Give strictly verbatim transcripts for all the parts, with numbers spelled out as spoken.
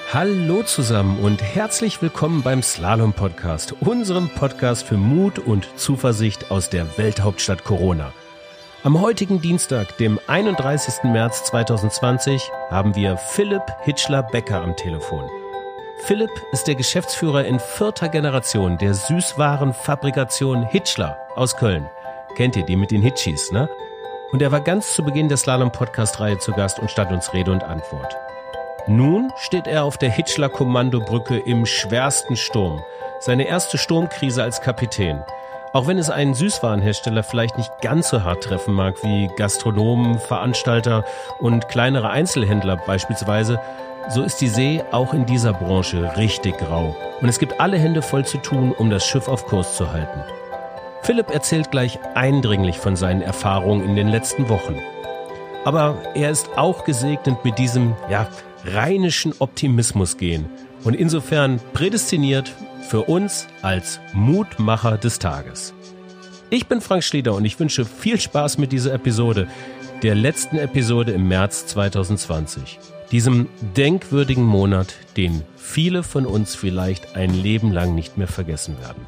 Hallo zusammen und herzlich willkommen beim Slalom Podcast, unserem Podcast für Mut und Zuversicht aus der Welthauptstadt Corona. Am heutigen Dienstag, dem einunddreißigsten März zweitausendzwanzig, haben wir Philipp Hitschler-Becker am Telefon. Philipp ist der Geschäftsführer in vierter Generation der Süßwarenfabrikation Hitschler aus Köln. Kennt ihr die mit den Hitchis, ne? Und er war ganz zu Beginn der Slalom-Podcast-Reihe zu Gast und stand uns Rede und Antwort. Nun steht er auf der Hitschler-Kommandobrücke im schwersten Sturm. Seine erste Sturmkrise als Kapitän. Auch wenn es einen Süßwarenhersteller vielleicht nicht ganz so hart treffen mag wie Gastronomen, Veranstalter und kleinere Einzelhändler beispielsweise, so ist die See auch in dieser Branche richtig grau. Und es gibt alle Hände voll zu tun, um das Schiff auf Kurs zu halten. Philipp erzählt gleich eindringlich von seinen Erfahrungen in den letzten Wochen. Aber er ist auch gesegnet mit diesem, ja, rheinischen Optimismus gehen und insofern prädestiniert für uns als Mutmacher des Tages. Ich bin Frank Schlieder und ich wünsche viel Spaß mit dieser Episode, der letzten Episode im März zweitausendzwanzig. Diesem denkwürdigen Monat, den viele von uns vielleicht ein Leben lang nicht mehr vergessen werden.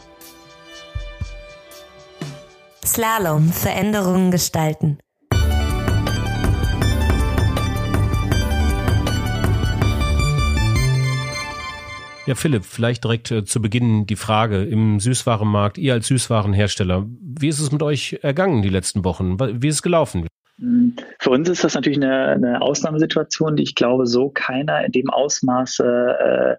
Slalom, Veränderungen gestalten. Ja, Philipp, vielleicht direkt äh, zu Beginn die Frage im Süßwarenmarkt, ihr als Süßwarenhersteller, wie ist es mit euch ergangen die letzten Wochen? Wie ist es gelaufen? Für uns ist das natürlich eine, eine Ausnahmesituation, die ich glaube, so keiner in dem Ausmaße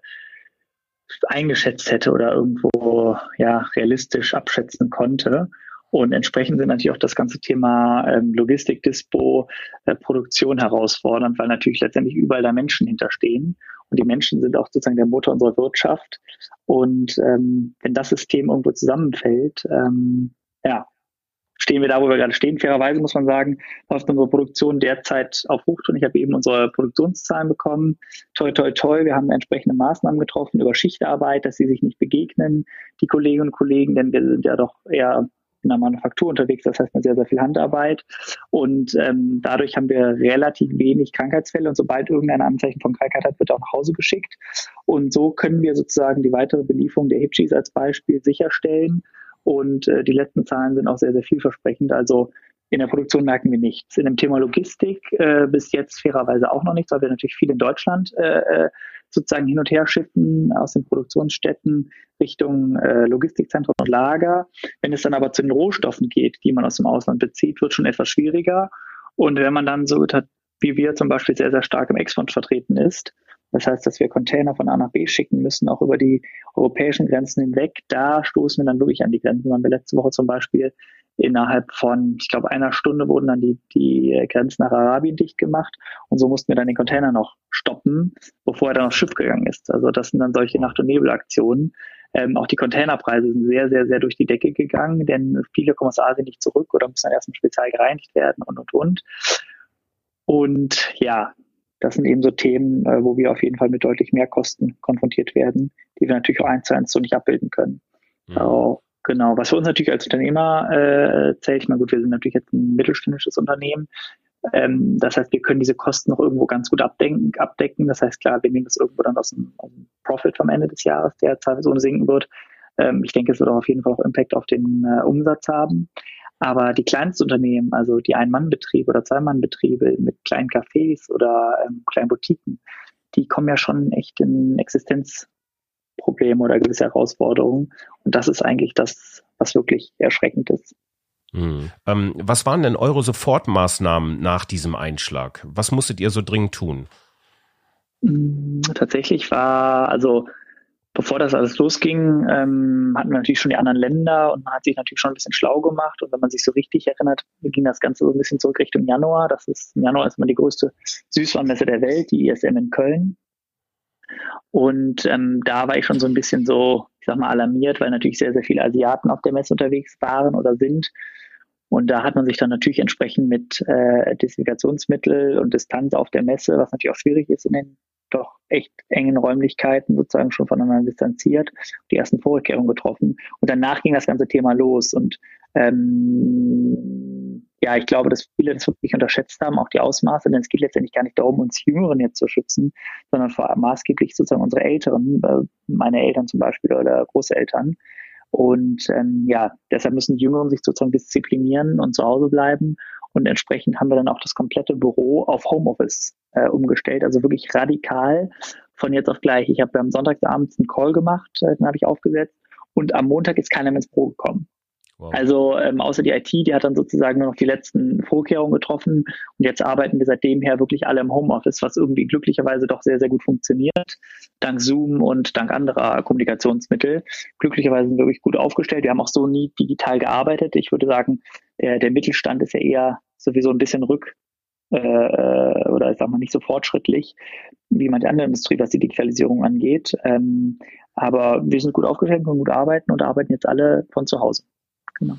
äh, eingeschätzt hätte oder irgendwo ja realistisch abschätzen konnte. Und entsprechend sind natürlich auch das ganze Thema ähm, Logistik, Dispo, äh, Produktion herausfordernd, weil natürlich letztendlich überall da Menschen hinterstehen. Und die Menschen sind auch sozusagen der Motor unserer Wirtschaft. Und ähm, wenn das System irgendwo zusammenfällt, ähm, ja, stehen wir da, wo wir gerade stehen. Fairerweise muss man sagen, läuft unsere Produktion derzeit auf Hochtouren. Ich habe eben unsere Produktionszahlen bekommen. Toi, toi, toi. Wir haben entsprechende Maßnahmen getroffen über Schichtarbeit, dass sie sich nicht begegnen, die Kolleginnen und Kollegen, denn wir sind ja doch eher in der Manufaktur unterwegs, das heißt mit sehr, sehr viel Handarbeit. Und ähm, dadurch haben wir relativ wenig Krankheitsfälle. Und sobald irgendein Anzeichen von Krankheit hat, wird er auch nach Hause geschickt. Und so können wir sozusagen die weitere Belieferung der Hitchis als Beispiel sicherstellen. Und äh, die letzten Zahlen sind auch sehr, sehr vielversprechend. Also in der Produktion merken wir nichts. In dem Thema Logistik äh, bis jetzt fairerweise auch noch nichts, weil wir natürlich viel in Deutschland äh, sozusagen hin und her schiffen aus den Produktionsstätten Richtung äh, Logistikzentren und Lager. Wenn es dann aber zu den Rohstoffen geht, die man aus dem Ausland bezieht, wird schon etwas schwieriger. Und wenn man dann so hat, wie wir zum Beispiel sehr, sehr stark im Export vertreten ist, das heißt, dass wir Container von A nach B schicken müssen, auch über die europäischen Grenzen hinweg, da stoßen wir dann wirklich an die Grenzen. Wir haben letzte Woche zum Beispiel innerhalb von, ich glaube, einer Stunde wurden dann die, die Grenzen nach Arabien dicht gemacht und so mussten wir dann den Container noch stoppen, bevor er dann aufs Schiff gegangen ist. Also das sind dann solche Nacht- und Nebelaktionen. Ähm, auch die Containerpreise sind sehr, sehr, sehr durch die Decke gegangen, denn viele kommen aus Asien nicht zurück oder müssen dann erstmal speziell gereinigt werden und, und, und. Und ja, das sind eben so Themen, äh, wo wir auf jeden Fall mit deutlich mehr Kosten konfrontiert werden, die wir natürlich auch eins zu eins so nicht abbilden können. Mhm. Uh, genau. Was für uns natürlich als Unternehmer äh, zählt, ich meine, gut, wir sind natürlich jetzt ein mittelständisches Unternehmen. Ähm, das heißt, wir können diese Kosten noch irgendwo ganz gut abdecken. abdecken. Das heißt, klar, wir nehmen das irgendwo dann aus dem, aus dem Profit am Ende des Jahres, der zweifelsohne sinken wird. Ähm, ich denke, es wird auch auf jeden Fall auch Impact auf den äh, Umsatz haben. Aber die Kleinstunternehmen, also die Ein-Mann-Betriebe oder Zwei-Mann-Betriebe mit kleinen Cafés oder ähm, kleinen Boutiquen, die kommen ja schon echt in Existenzprobleme oder gewisse Herausforderungen. Und das ist eigentlich das, was wirklich erschreckend ist. Hm. Ähm, was waren denn eure Sofortmaßnahmen nach diesem Einschlag? Was musstet ihr so dringend tun? Tatsächlich war, also bevor das alles losging, ähm, hatten wir natürlich schon die anderen Länder und man hat sich natürlich schon ein bisschen schlau gemacht. Und wenn man sich so richtig erinnert, ging das Ganze so ein bisschen zurück Richtung Januar. Das ist, im Januar ist immer die größte Süßwarenmesse der Welt, die I S M in Köln. Und ähm, da war ich schon so ein bisschen so, ich sag mal, alarmiert, weil natürlich sehr, sehr viele Asiaten auf der Messe unterwegs waren oder sind. Und da hat man sich dann natürlich entsprechend mit äh, Desinfektionsmittel und Distanz auf der Messe, was natürlich auch schwierig ist in den doch echt engen Räumlichkeiten sozusagen schon voneinander distanziert, die ersten Vorkehrungen getroffen. Und danach ging das ganze Thema los. Und ähm, ja, ich glaube, dass viele das wirklich unterschätzt haben, auch die Ausmaße, denn es geht letztendlich gar nicht darum, uns Jüngeren jetzt zu schützen, sondern vor allem maßgeblich sozusagen unsere Älteren, äh, meine Eltern zum Beispiel oder Großeltern. Und ähm, ja, deshalb müssen die Jüngeren sich sozusagen disziplinieren und zu Hause bleiben. Und entsprechend haben wir dann auch das komplette Büro auf Homeoffice äh, umgestellt, also wirklich radikal von jetzt auf gleich. Ich habe am Sonntagabend einen Call gemacht, äh, den habe ich aufgesetzt und am Montag ist keiner mehr ins Büro gekommen. Wow. Also ähm, außer die I T, die hat dann sozusagen nur noch die letzten Vorkehrungen getroffen und jetzt arbeiten wir seitdem her wirklich alle im Homeoffice, was irgendwie glücklicherweise doch sehr, sehr gut funktioniert, dank Zoom und dank anderer Kommunikationsmittel. Glücklicherweise sind wir wirklich gut aufgestellt. Wir haben auch so nie digital gearbeitet. Ich würde sagen, der, der Mittelstand ist ja eher sowieso ein bisschen rück äh, oder ich sag mal nicht so fortschrittlich wie manche andere Industrie, was die Digitalisierung angeht. Ähm, aber wir sind gut aufgestellt, können gut arbeiten und arbeiten jetzt alle von zu Hause. Genau.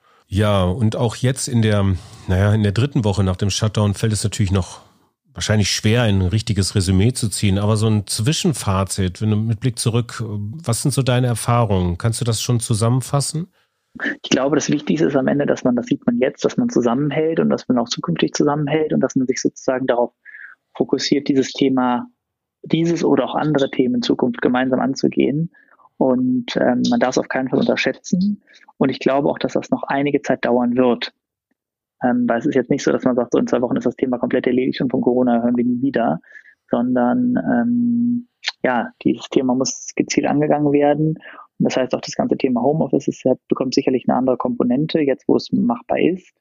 Ja, und auch jetzt in der, naja, in der dritten Woche nach dem Shutdown fällt es natürlich noch wahrscheinlich schwer, ein richtiges Resümee zu ziehen, aber so ein Zwischenfazit, wenn du mit Blick zurück, was sind so deine Erfahrungen? Kannst du das schon zusammenfassen? Ich glaube, das Wichtigste ist am Ende, dass man, das sieht man jetzt, dass man zusammenhält und dass man auch zukünftig zusammenhält und dass man sich sozusagen darauf fokussiert, dieses Thema, dieses oder auch andere Themen in Zukunft gemeinsam anzugehen. Und ähm, man darf es auf keinen Fall unterschätzen. Und ich glaube auch, dass das noch einige Zeit dauern wird. Ähm, weil es ist jetzt nicht so, dass man sagt, so in zwei Wochen ist das Thema komplett erledigt und von Corona hören wir nie wieder. Sondern ähm, ja, dieses Thema muss gezielt angegangen werden. Und das heißt auch, das ganze Thema Homeoffice ist, bekommt sicherlich eine andere Komponente, jetzt wo es machbar ist.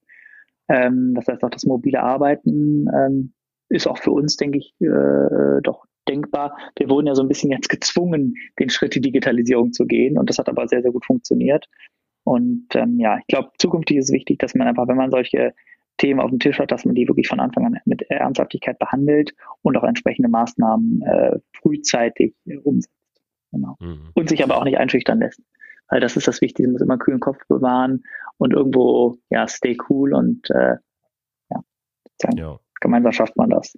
Ähm, das heißt auch, das mobile Arbeiten ähm, ist auch für uns, denke ich, äh, doch denkbar. Wir wurden ja so ein bisschen jetzt gezwungen, den Schritt die Digitalisierung zu gehen und das hat aber sehr, sehr gut funktioniert. Und ähm, ja, ich glaube, zukünftig ist es wichtig, dass man einfach, wenn man solche Themen auf dem Tisch hat, dass man die wirklich von Anfang an mit Ernsthaftigkeit behandelt und auch entsprechende Maßnahmen äh, frühzeitig äh, umsetzt. Genau. Mhm. Und sich aber auch nicht einschüchtern lässt. Weil das ist das Wichtige, man muss immer einen kühlen Kopf bewahren und irgendwo, ja, stay cool und äh, ja, ja, gemeinsam schafft man das.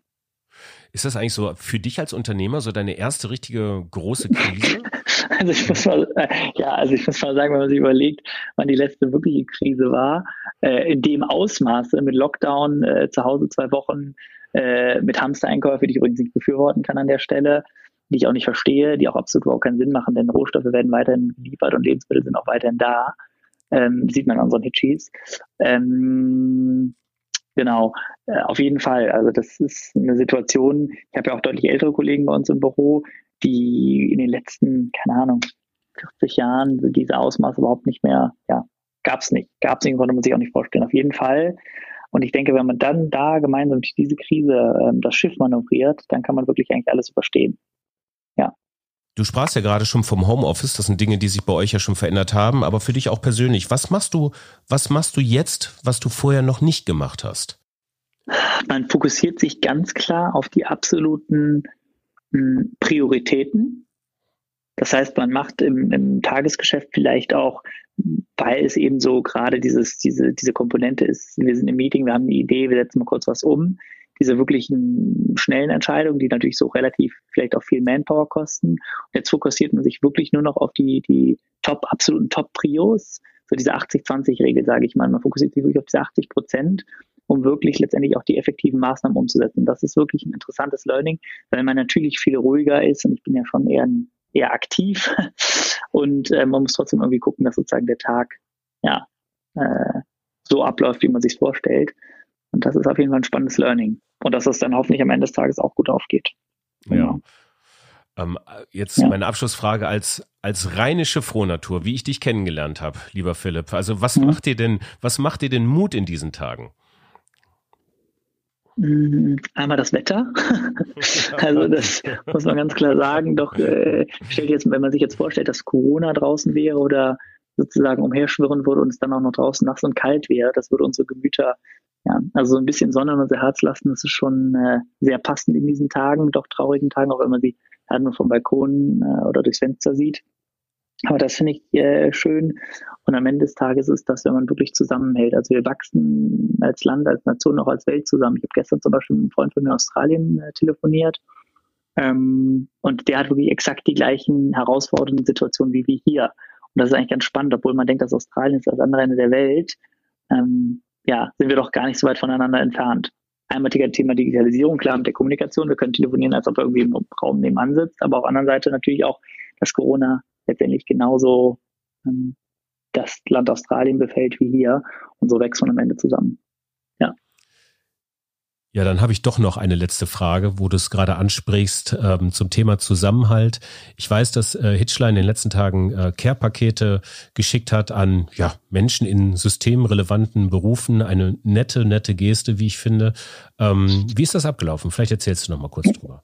Ist das eigentlich so für dich als Unternehmer so deine erste richtige große Krise? Also ich muss mal, ja, also ich muss mal sagen, wenn man sich überlegt, wann die letzte wirkliche Krise war, äh, in dem Ausmaße mit Lockdown, äh, zu Hause zwei Wochen, äh, mit Hamstereinkäufe, die ich übrigens nicht befürworten kann an der Stelle, die ich auch nicht verstehe, die auch absolut überhaupt keinen Sinn machen, denn Rohstoffe werden weiterhin geliefert und Lebensmittel sind auch weiterhin da. Ähm, sieht man an unseren Hitchis. Ähm, Genau, äh, auf jeden Fall. Also das ist eine Situation, ich habe ja auch deutlich ältere Kollegen bei uns im Büro, die in den letzten, keine Ahnung, vierzig Jahren diese Ausmaße überhaupt nicht mehr, ja, gab es nicht. Gab es nicht, konnte man sich auch nicht vorstellen. Auf jeden Fall. Und ich denke, wenn man dann da gemeinsam durch diese Krise ähm, das Schiff manövriert, dann kann man wirklich eigentlich alles überstehen. Ja. Du sprachst ja gerade schon vom Homeoffice, das sind Dinge, die sich bei euch ja schon verändert haben, aber für dich auch persönlich, was machst du, was machst du jetzt, was du vorher noch nicht gemacht hast? Man fokussiert sich ganz klar auf die absoluten mh, Prioritäten. Das heißt, man macht im, im Tagesgeschäft vielleicht auch, weil es eben so gerade dieses, diese, diese Komponente ist, wir sind im Meeting, wir haben eine Idee, wir setzen mal kurz was um. Diese wirklichen schnellen Entscheidungen, die natürlich so relativ vielleicht auch viel Manpower kosten. Und jetzt fokussiert man sich wirklich nur noch auf die, die Top, absoluten Top-Prios, so diese achtzig zwanzig Regel, sage ich mal. Man fokussiert sich wirklich auf diese achtzig Prozent, um wirklich letztendlich auch die effektiven Maßnahmen umzusetzen. Das ist wirklich ein interessantes Learning, weil man natürlich viel ruhiger ist und ich bin ja schon eher, eher aktiv und äh, man muss trotzdem irgendwie gucken, dass sozusagen der Tag ja äh, so abläuft, wie man sich vorstellt. Und das ist auf jeden Fall ein spannendes Learning. Und dass es dann hoffentlich am Ende des Tages auch gut aufgeht. Genau. Ja. Ähm, jetzt ja. meine Abschlussfrage als, als rheinische Frohnatur, wie ich dich kennengelernt habe, lieber Philipp. Also was mhm. macht dir denn, was macht dir denn Mut in diesen Tagen? Einmal das Wetter. Also das muss man ganz klar sagen. Doch äh, stellt jetzt, wenn man sich jetzt vorstellt, dass Corona draußen wäre oder sozusagen umherschwirren würde und es dann auch noch draußen nass und kalt wäre, das würde unsere Gemüter, ja, also so ein bisschen Sonne in unser Herz lassen. Das ist schon äh, sehr passend in diesen Tagen, doch traurigen Tagen, auch wenn man sie ja, nur vom Balkon äh, oder durchs Fenster sieht. Aber das finde ich äh, schön. Und am Ende des Tages ist das, wenn man wirklich zusammenhält. Also wir wachsen als Land, als Nation, auch als Welt zusammen. Ich habe gestern zum Beispiel mit einem Freund von mir in Australien äh, telefoniert. Ähm, und der hat wirklich exakt die gleichen herausfordernden Situationen wie wir hier. Und das ist eigentlich ganz spannend, obwohl man denkt, dass Australien ist das andere Ende der Welt. Ähm, ja, sind wir doch gar nicht so weit voneinander entfernt. Einmal Thema Digitalisierung, klar, mit der Kommunikation, wir können telefonieren, als ob er irgendwie im Raum nebenan sitzt, aber auf der anderen Seite natürlich auch, dass Corona letztendlich genauso ähm, das Land Australien befällt wie hier und so wächst man am Ende zusammen. Ja. Ja, dann habe ich doch noch eine letzte Frage, wo du es gerade ansprichst, ähm, zum Thema Zusammenhalt. Ich weiß, dass äh, Hitchler in den letzten Tagen äh, Care-Pakete geschickt hat an ja, Menschen in systemrelevanten Berufen. Eine nette, nette Geste, wie ich finde. Ähm, wie ist das abgelaufen? Vielleicht erzählst du noch mal kurz drüber.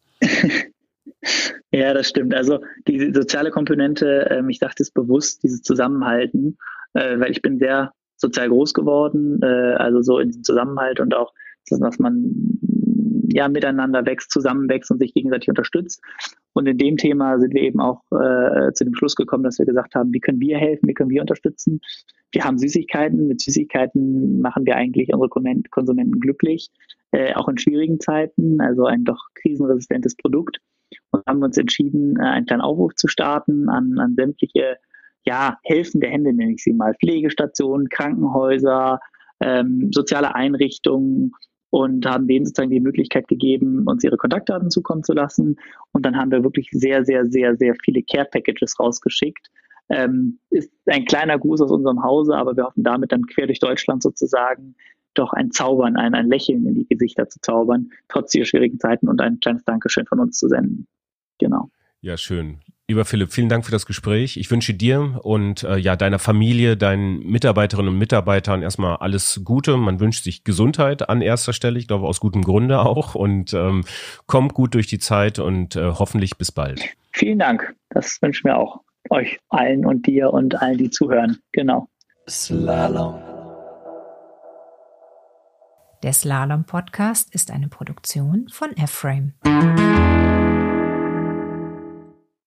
Ja, das stimmt. Also die soziale Komponente, ähm, ich dachte es bewusst, dieses Zusammenhalten, äh, weil ich bin sehr sozial groß geworden, äh, also so in diesem Zusammenhalt und auch dass man ja miteinander wächst, zusammenwächst und sich gegenseitig unterstützt. Und in dem Thema sind wir eben auch äh, zu dem Schluss gekommen, dass wir gesagt haben, wie können wir helfen, wie können wir unterstützen. Wir haben Süßigkeiten, mit Süßigkeiten machen wir eigentlich unsere Konsumenten glücklich, äh, auch in schwierigen Zeiten, also ein doch krisenresistentes Produkt. Und haben uns entschieden, einen kleinen Aufruf zu starten an, an sämtliche ja, helfende Hände, nenne ich sie mal, Pflegestationen, Krankenhäuser, ähm, soziale Einrichtungen, und haben denen sozusagen die Möglichkeit gegeben, uns ihre Kontaktdaten zukommen zu lassen. Und dann haben wir wirklich sehr, sehr, sehr, sehr viele Care-Packages rausgeschickt. Ähm, ist ein kleiner Gruß aus unserem Hause, aber wir hoffen damit dann quer durch Deutschland sozusagen doch ein Zaubern, ein, ein Lächeln in die Gesichter zu zaubern, trotz dieser schwierigen Zeiten, und ein kleines Dankeschön von uns zu senden. Genau. Ja, schön. Lieber Philipp, vielen Dank für das Gespräch. Ich wünsche dir und äh, ja deiner Familie, deinen Mitarbeiterinnen und Mitarbeitern erstmal alles Gute. Man wünscht sich Gesundheit an erster Stelle, ich glaube aus gutem Grunde auch. Und ähm, kommt gut durch die Zeit und äh, hoffentlich bis bald. Vielen Dank. Das wünschen wir auch euch allen und dir und allen, die zuhören. Genau. Slalom. Der Slalom-Podcast ist eine Produktion von F-Frame.